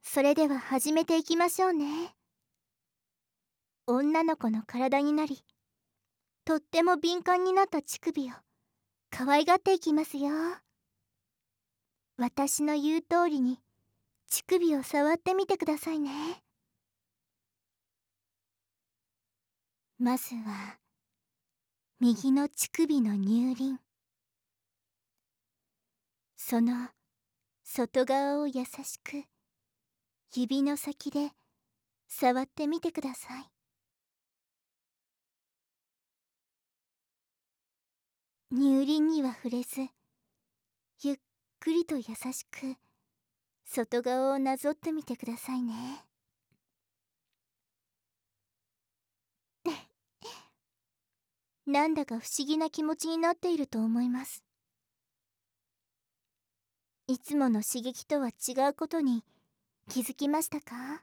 それでは始めていきましょうね。女の子の体になり、とっても敏感になった乳首を可愛がっていきますよ。私の言う通りに乳首を触ってみてくださいね。まずは右の乳首の乳輪、その外側を優しく指の先で触ってみてください。乳輪には触れず、ゆっくりと優しく外側をなぞってみてくださいね。なんだか不思議な気持ちになっていると思います。いつもの刺激とは違うことに気づきましたか？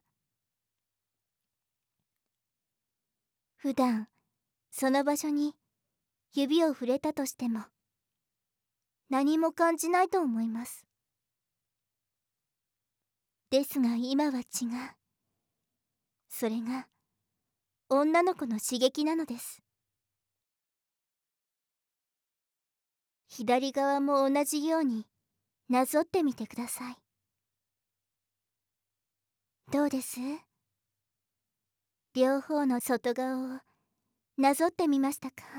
普段その場所に指を触れたとしても何も感じないと思います。ですが今は違う。それが女の子の刺激なのです。左側も同じようになぞってみてください。どうです？両方の外側をなぞってみましたか？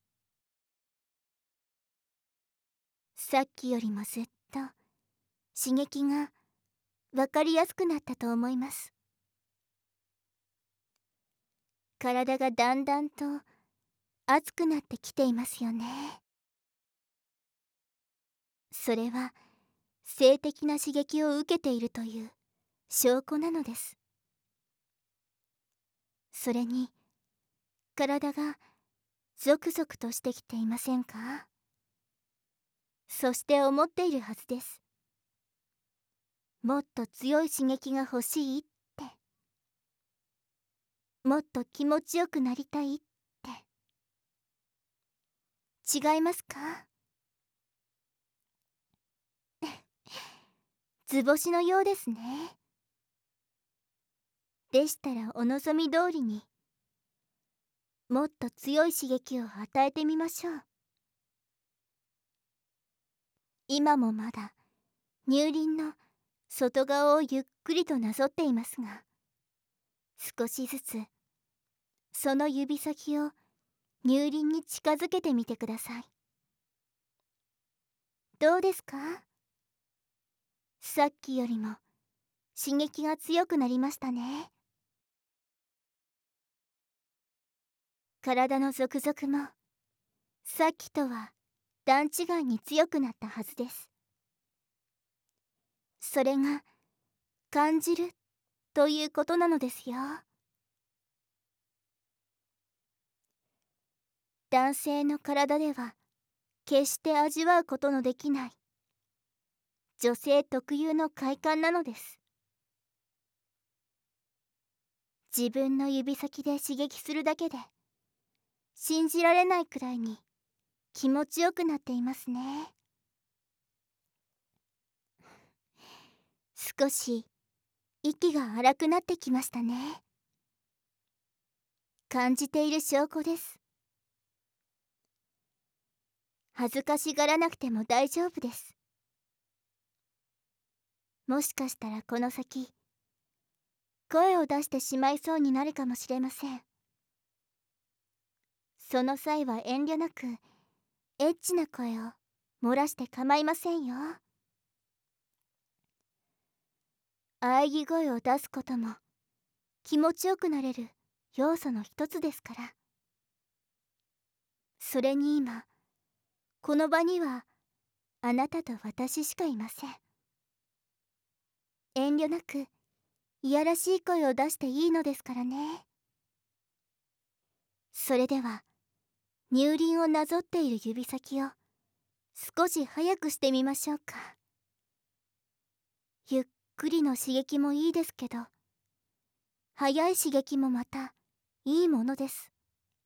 さっきよりもずっと刺激がわかりやすくなったと思います。体がだんだんと熱くなってきていますよね。それは性的な刺激を受けているという証拠なのです。それに体がゾクゾクとしてきていませんか？そして思っているはずです。もっと強い刺激が欲しいって、もっと気持ちよくなりたいって。違いますか？図星のようですね。でしたらお望み通りにもっと強い刺激を与えてみましょう。今もまだ乳輪の外側をゆっくりとなぞっていますが、少しずつその指先を乳輪に近づけてみてください。どうですか？さっきよりも刺激が強くなりましたね。体のゾクゾクもさっきとは段違いに強くなったはずです。それが感じるということなのですよ。男性の体では決して味わうことのできない女性特有の快感なのです。自分の指先で刺激するだけで信じられないくらいに気持ちよくなっていますね。少し息が荒くなってきましたね。感じている証拠です。恥ずかしがらなくても大丈夫です。もしかしたらこの先声を出してしまいそうになるかもしれません。その際は遠慮なくエッチな声を漏らして構いませんよ。喘ぎ声を出すことも気持ちよくなれる要素の一つですから。それに今この場にはあなたと私しかいません。遠慮なくいやらしい声を出していいのですからね。それでは乳輪をなぞっている指先を少し早くしてみましょうか。ゆっくりの刺激もいいですけど、早い刺激もまたいいものです。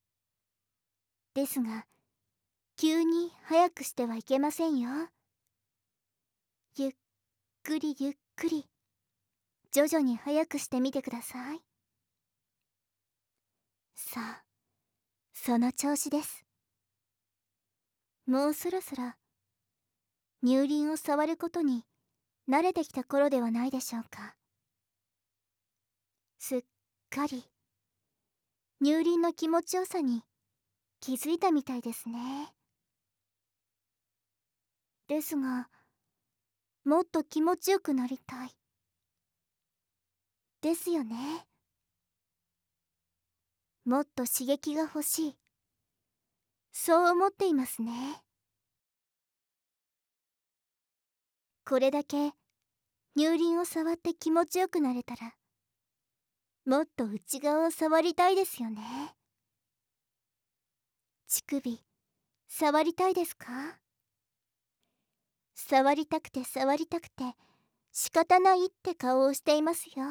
ですが急に早くしてはいけませんよ。ゆっくりゆっくり徐々に早くしてみてください。さあ、その調子です。もうそろそろ乳輪を触ることに慣れてきた頃ではないでしょうか。すっかり乳輪の気持ちよさに気づいたみたいですね。ですが、もっと気持ちよくなりたいですよね。もっと刺激が欲しい、そう思っていますね。これだけ乳輪を触って気持ちよくなれたら、もっと内側を触りたいですよね。乳首触りたいですか？触りたくて触りたくて仕方ないって顔をしていますよ。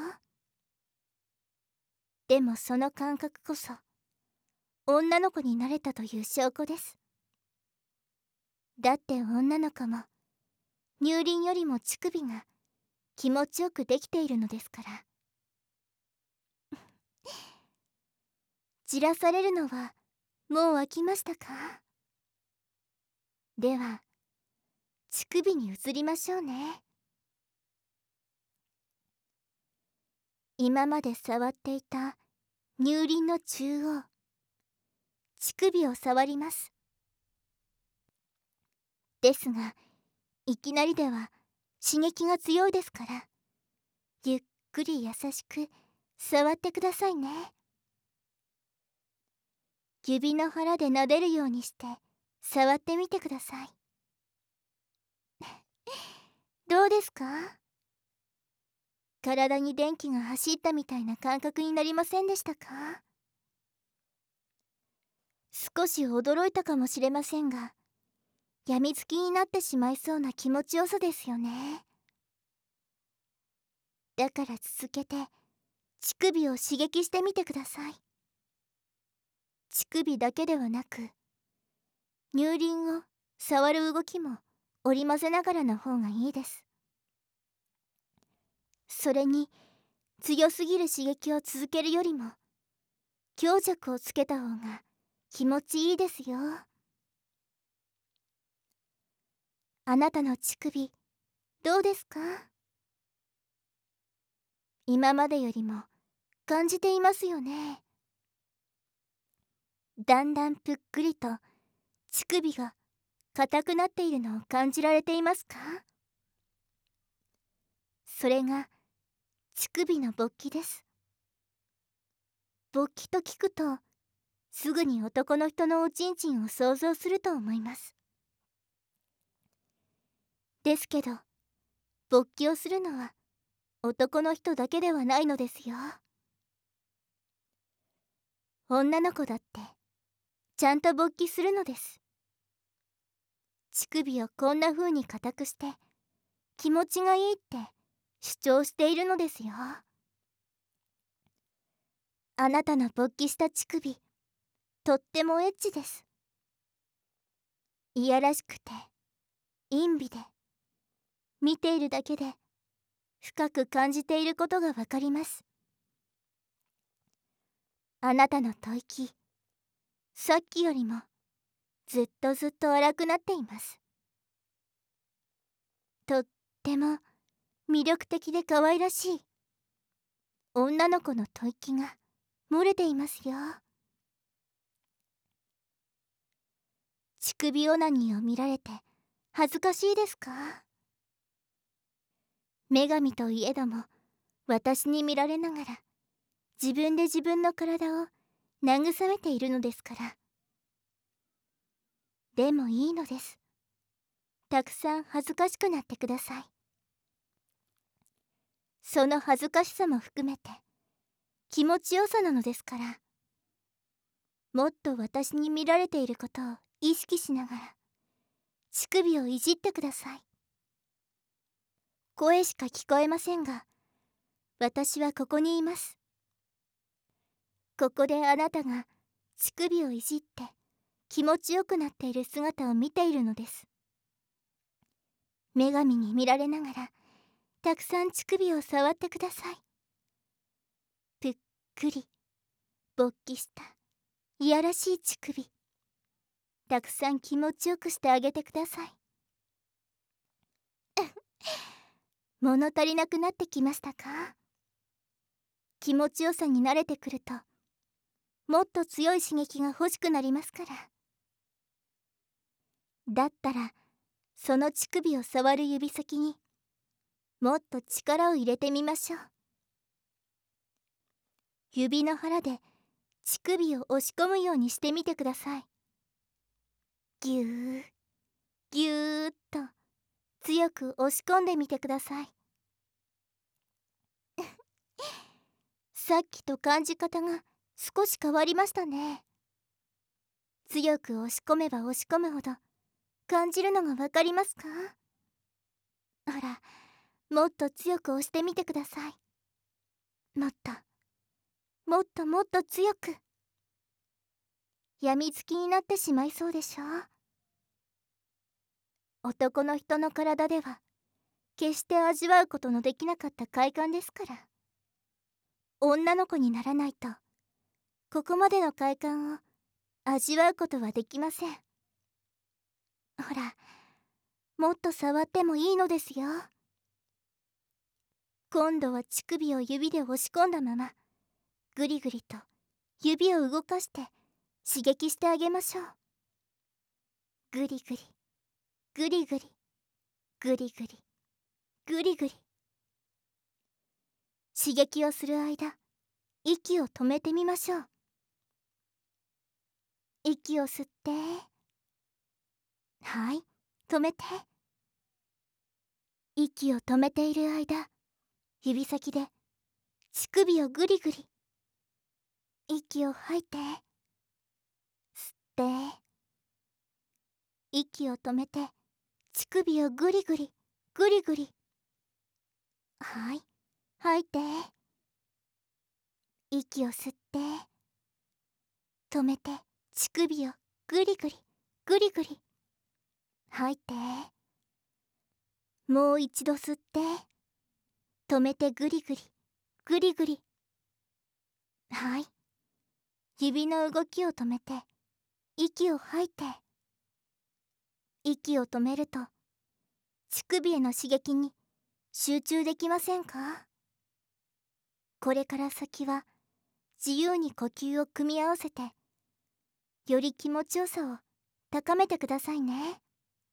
でもその感覚こそ女の子になれたという証拠です。だって女の子も乳輪よりも乳首が気持ちよくできているのですから。じらされるのはもう飽きましたか？では乳首に移りましょうね。今まで触っていた乳輪の中央、乳首を触ります。ですが、いきなりでは刺激が強いですから、ゆっくり優しく触ってくださいね。指の腹で撫でるようにして触ってみてください。どうですか？体に電気が走ったみたいな感覚になりませんでしたか？少し驚いたかもしれませんが、やみつきになってしまいそうな気持ちよさですよね。だから続けて乳首を刺激してみてください。乳首だけではなく、乳輪を触る動きも織り交ぜながらの方がいいです。それに強すぎる刺激を続けるよりも強弱をつけた方が気持ちいいですよ。あなたの乳首どうですか？今までよりも感じていますよね。だんだんぷっくりと乳首が硬くなっているのを感じられていますか？それが乳首の勃起です。勃起と聞くとすぐに男の人のおちんちんを想像すると思います。ですけど、勃起をするのは男の人だけではないのですよ。女の子だってちゃんと勃起するのです。乳首をこんな風に硬くして気持ちがいいって主張しているのですよ。あなたの勃起した乳首、とってもエッチです。いやらしくて陰微で、見ているだけで深く感じていることがわかります。あなたの吐息、さっきよりもずっとずっと荒くなっています。とっても魅力的で可愛らしい女の子の吐息が漏れていますよ。乳首オナニーを見られて恥ずかしいですか？女神といえども私に見られながら自分で自分の体を慰めているのですから。でもいいのです。たくさん恥ずかしくなってください。その恥ずかしさも含めて気持ちよさなのですから。もっと私に見られていることを意識しながら乳首をいじってください。声しか聞こえませんが、私はここにいます。ここであなたが乳首をいじって気持ちよくなっている姿を見ているのです。女神に見られながらたくさん乳首を触ってください。ぷっくり勃起したいやらしい乳首、たくさん気持ちよくしてあげてください。物足りなくなってきましたか？気持ちよさに慣れてくると、もっと強い刺激が欲しくなりますから。だったらその乳首を触る指先にもっと力を入れてみましょう。指の腹で乳首を押し込むようにしてみてください。ぎゅーぎゅーっと強く押し込んでみてください。さっきと感じ方が少し変わりましたね。強く押し込めば押し込むほど感じるのがわかりますか？ほら、もっと強く押してみてください。もっともっともっと強く。やみつきになってしまいそうでしょ。男の人の体では決して味わうことのできなかった快感ですから。女の子にならないとここまでの快感を味わうことはできません。ほら、もっと触ってもいいのですよ。今度は乳首を指で押し込んだままぐりぐりと指を動かして刺激してあげましょう。ぐりぐりぐりぐりぐりぐりぐりぐり。刺激をする間、息を止めてみましょう。息を吸って、はい、止めて。息を止めている間、指先で乳首をぐりぐり。息を吐いて、吸って、息を止めて乳首をぐりぐりぐりぐり。はい、吐いて、息を吸って止めて乳首をぐりぐりぐりぐり。吐いて、もう一度吸って止めてぐりぐりぐりぐり。はい、指の動きを止めて息を吐いて。息を止めると乳首への刺激に集中できませんか？これから先は自由に呼吸を組み合わせてより気持ちよさを高めてくださいね。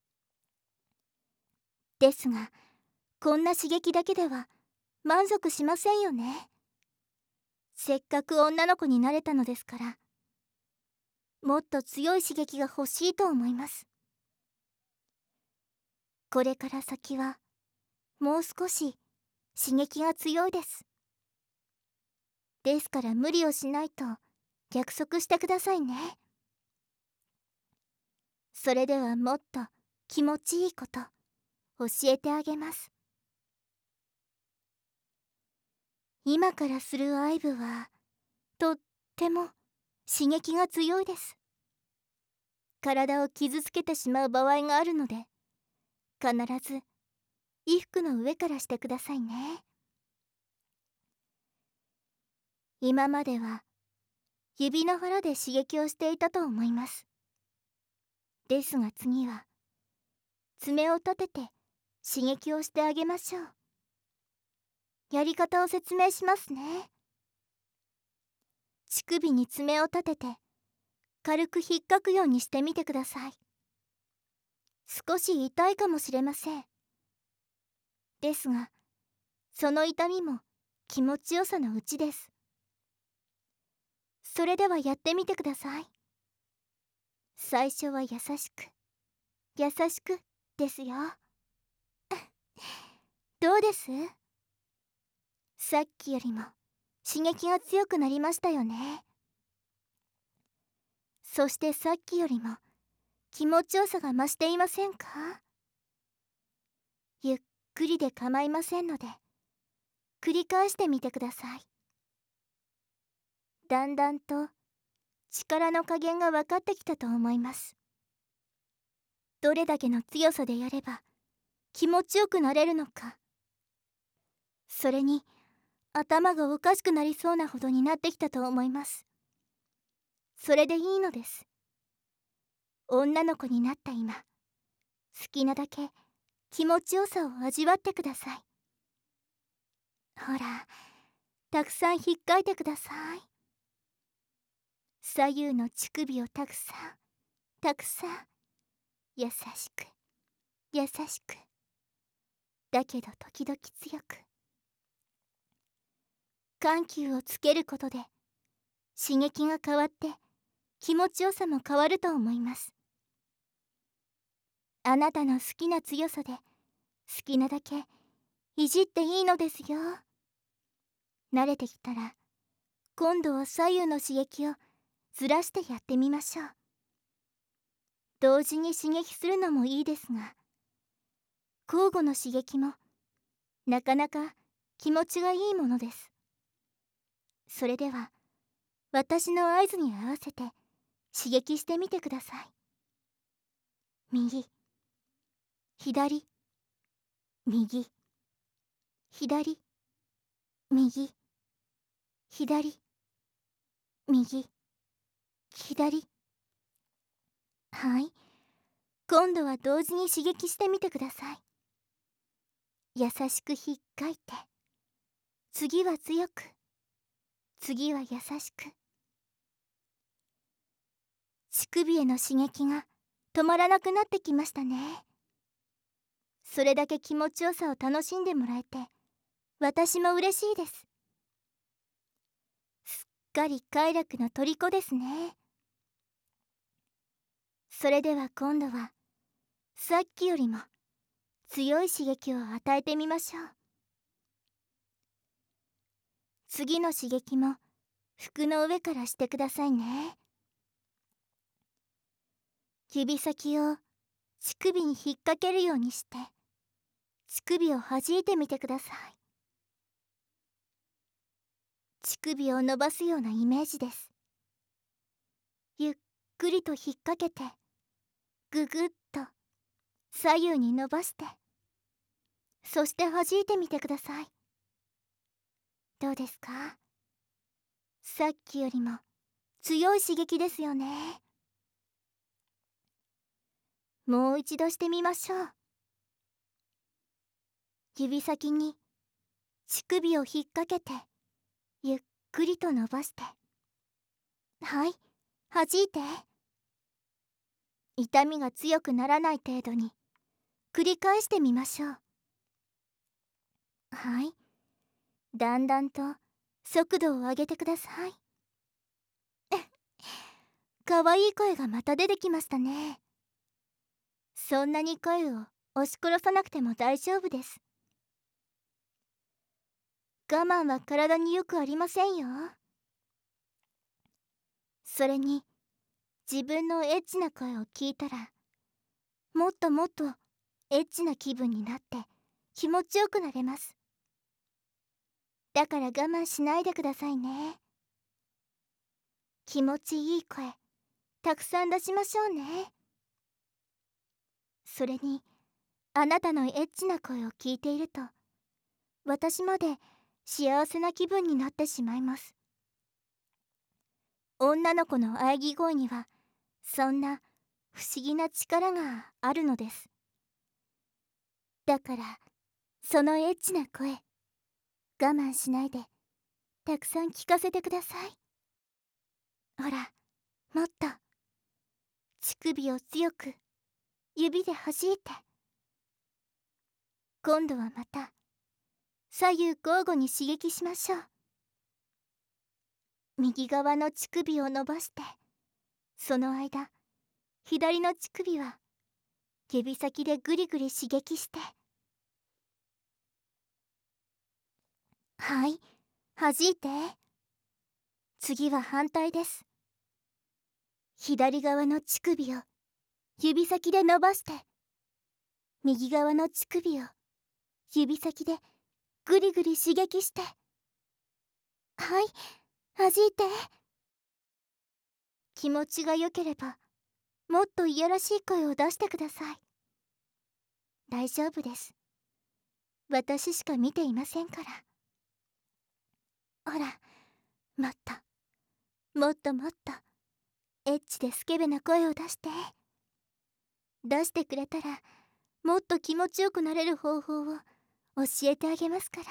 ですが、こんな刺激だけでは満足しませんよね。せっかく女の子になれたのですから、もっと強い刺激が欲しいと思います。これから先はもう少し刺激が強いです。ですから無理をしないと約束してくださいね。それではもっと気持ちいいこと教えてあげます。今からする愛撫はとっても刺激が強いです。体を傷つけてしまう場合があるので、必ず衣服の上からしてくださいね。今までは指の腹で刺激をしていたと思います。ですが次は爪を立てて刺激をしてあげましょう。やり方を説明しますね。乳首に爪を立てて軽く引っかくようにしてみてください。少し痛いかもしれません。ですが、その痛みも気持ちよさのうちです。それではやってみてください。最初は優しく優しくですよ。どうです？さっきよりも刺激が強くなりましたよね。そしてさっきよりも気持ちよさが増していませんか？ゆっくりで構いませんので繰り返してみてください。だんだんと力の加減が分かってきたと思います。どれだけの強さでやれば気持ちよくなれるのかそれに頭がおかしくなりそうなほどになってきたと思います。それでいいのです。女の子になった今、好きなだけ気持ちよさを味わってください。ほら、たくさんひっかいてください。左右の乳首をたくさんたくさん、優しく優しく、だけど時々強く。緩急をつけることで刺激が変わって気持ちよさも変わると思います。あなたの好きな強さで好きなだけいじっていいのですよ。慣れてきたら今度は左右の刺激をずらしてやってみましょう。同時に刺激するのもいいですが、交互の刺激もなかなか気持ちがいいものです。それでは私の合図に合わせて刺激してみてください。右、左、右、左、右、左、右、左。はい、今度は同時に刺激してみてください。優しくひっかいて、次は強く、次は優しく。乳首への刺激が止まらなくなってきましたね。それだけ気持ちよさを楽しんでもらえて私も嬉しいです。すっかり快楽の虜ですね。それでは今度はさっきよりも強い刺激を与えてみましょう。次の刺激も服の上からしてくださいね。指先を乳首に引っ掛けるようにして乳首を弾いてみてください。乳首を伸ばすようなイメージです。ゆっくりと引っ掛けてぐぐっと左右に伸ばして、そして弾いてみてください。どうですか？さっきよりも強い刺激ですよね。もう一度してみましょう。指先に乳首を引っ掛けてゆっくりと伸ばして、はい、弾いて。痛みが強くならない程度に繰り返してみましょう。はい、だんだんと速度を上げてください。かわいい声がまた出てきましたね。そんなに声を押し殺さなくても大丈夫です。我慢は体によくありませんよ。それに自分のエッチな声を聞いたらもっともっとエッチな気分になって気持ちよくなれます。だから我慢しないでくださいね。気持ちいい声たくさん出しましょうね。それにあなたのエッチな声を聞いていると私まで幸せな気分になってしまいます。女の子の喘ぎ声にはそんな不思議な力があるのです。だからそのエッチな声我慢しないでたくさん聞かせてください。ほら、もっと乳首を強く指で弾いて。今度はまた左右交互に刺激しましょう。右側の乳首を伸ばして、その間左の乳首は指先でぐりぐり刺激して、はい、弾いて。次は反対です。左側の乳首を指先で伸ばして、右側の乳首を指先でぐりぐり刺激して、はい、弾いて。気持ちが良ければもっといやらしい声を出してください。大丈夫です。 私しか見ていませんから。ほら、もっともっともっとエッチでスケベな声を出してくれたら、もっと気持ちよくなれる方法を教えてあげますから。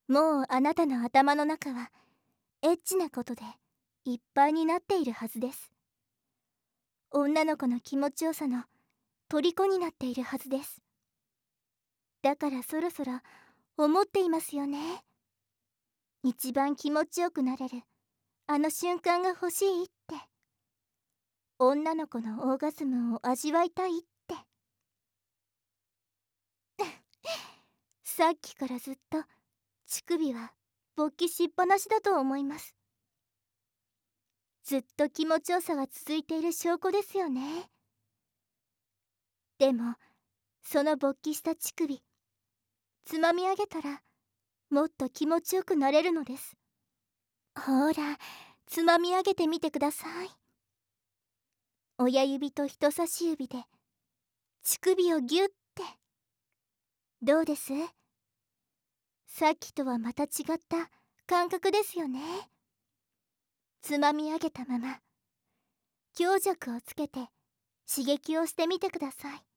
もうあなたの頭の中はエッチなことでいっぱいになっているはずです。女の子の気持ちよさの虜になっているはずです。だからそろそろ思っていますよね。一番気持ちよくなれるあの瞬間が欲しいって。女の子のオーガズムを味わいたいって。さっきからずっと乳首は勃起しっぱなしだと思います。ずっと気持ちよさが続いている証拠ですよね。でもその勃起した乳首つまみ上げたらもっと気持ちよくなれるのです。ほら、つまみ上げてみてください。親指と人差し指で乳首をギュッて。どうです？さっきとはまた違った感覚ですよね。つまみ上げたまま強弱をつけて刺激をしてみてください。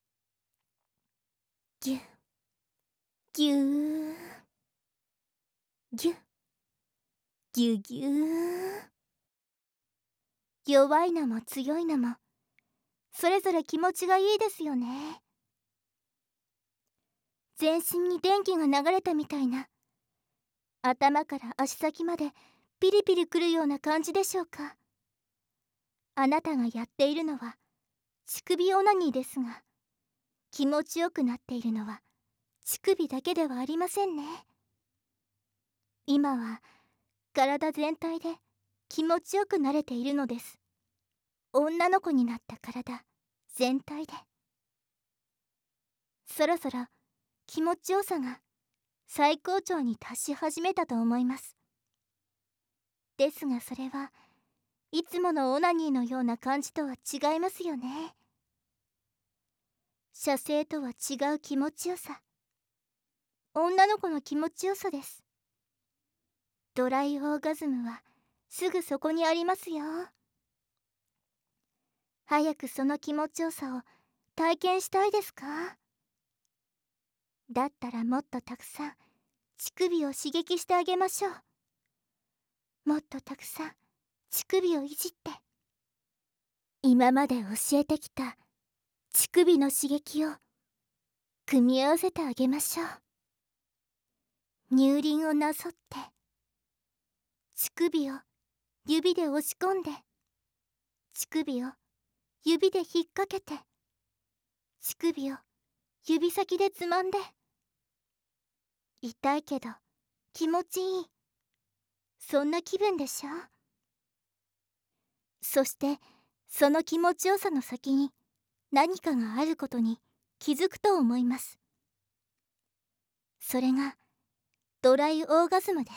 ギュッギューギュッギュギュー。弱いのも強いのもそれぞれ気持ちがいいですよね。全身に電気が流れたみたいな、頭から足先までピリピリくるような感じでしょうか。あなたがやっているのは乳首オナニーですが、気持ちよくなっているのは乳首だけではありませんね。今は体全体で気持ちよくなれているのです。女の子になった体全体で。そろそろ気持ちよさが最高潮に達し始めたと思います。ですがそれはいつものオナニーのような感じとは違いますよね。射精とは違う気持ちよさ。女の子の気持ちよさです。ドライオーガズムはすぐそこにありますよ。早くその気持ちよさを体験したいですか？だったらもっとたくさん乳首を刺激してあげましょう。もっとたくさん乳首をいじって、今まで教えてきた乳首の刺激を組み合わせてあげましょう。乳輪をなぞって乳首を指で押し込んで、乳首を指で引っ掛けて、乳首を指先でつまんで。痛いけど気持ちいい、そんな気分でしょ。そしてその気持ちよさの先に何かがあることに気づくと思います。それがドライオーガズムです。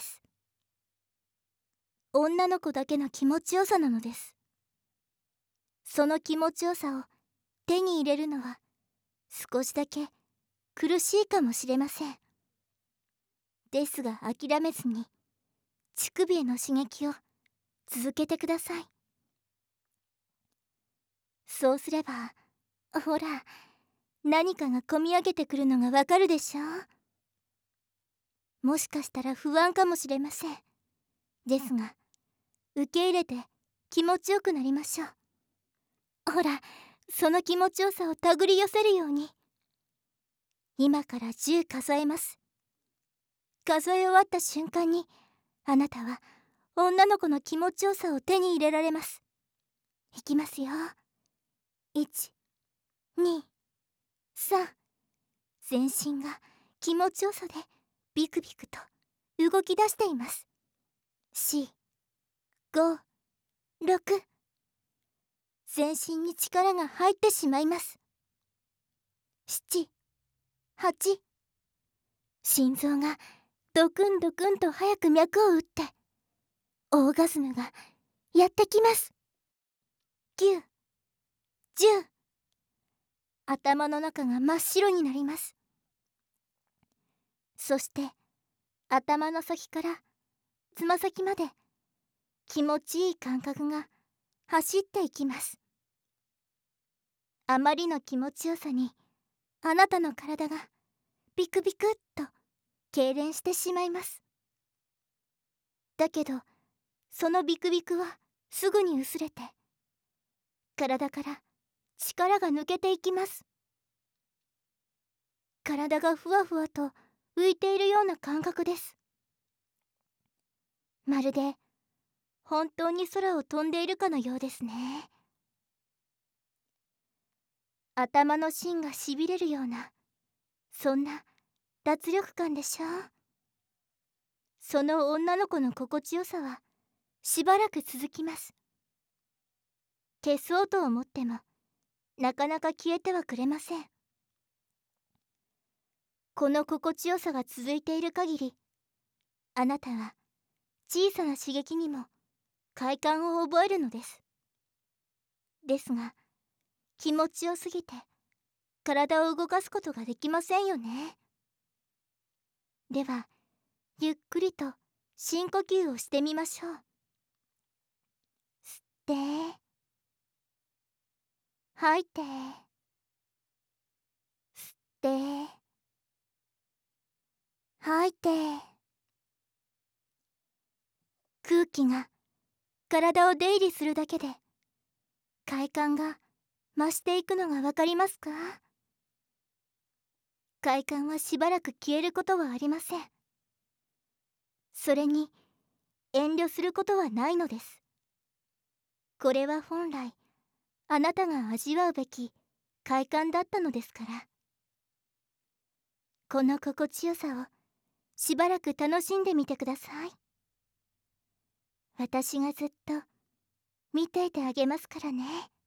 女の子だけの気持ちよさなのです。その気持ちよさを手に入れるのは少しだけ苦しいかもしれません。ですが諦めずに乳首への刺激を続けてください。そうすれば、ほら、何かがこみ上げてくるのがわかるでしょう。もしかしたら不安かもしれません。ですが受け入れて気持ちよくなりましょう。ほら、その気持ちよさを手繰り寄せるように。今から10数えます。数え終わった瞬間にあなたは女の子の気持ちよさを手に入れられます。いきますよ。1、2、3。全身が気持ちよさでビクビクと動き出しています。4、5、6。全身に力が入ってしまいます。7、8。心臓がドクンドクンと早く脈を打ってオーガズムがやってきます。9、10。頭の中が真っ白になります。 そして頭の先からつま先まで気持ちいい感覚が走っていきます。あまりの気持ちよさにあなたの体がビクビクっと痙攣してしまいます。だけどそのビクビクはすぐに薄れて、体から力が抜けていきます。体がふわふわと浮いているような感覚です。まるで本当に空を飛んでいるかのようですね。頭の芯がしびれるような、そんな脱力感でしょう。その女の子の心地よさはしばらく続きます。消そうと思ってもなかなか消えてはくれません。この心地よさが続いている限り、あなたは小さな刺激にも快感を覚えるのです。ですが、気持ちよすぎて体を動かすことができませんよね。では、ゆっくりと深呼吸をしてみましょう。吸って、吐いて、吸って、吐いて。空気が体を出入りするだけで快感が増していくのがわかりますか？快感はしばらく消えることはありません。それに遠慮することはないのです。これは本来あなたが味わうべき快感だったのですから。この心地よさをしばらく楽しんでみてください。私がずっと見ていてあげますからね。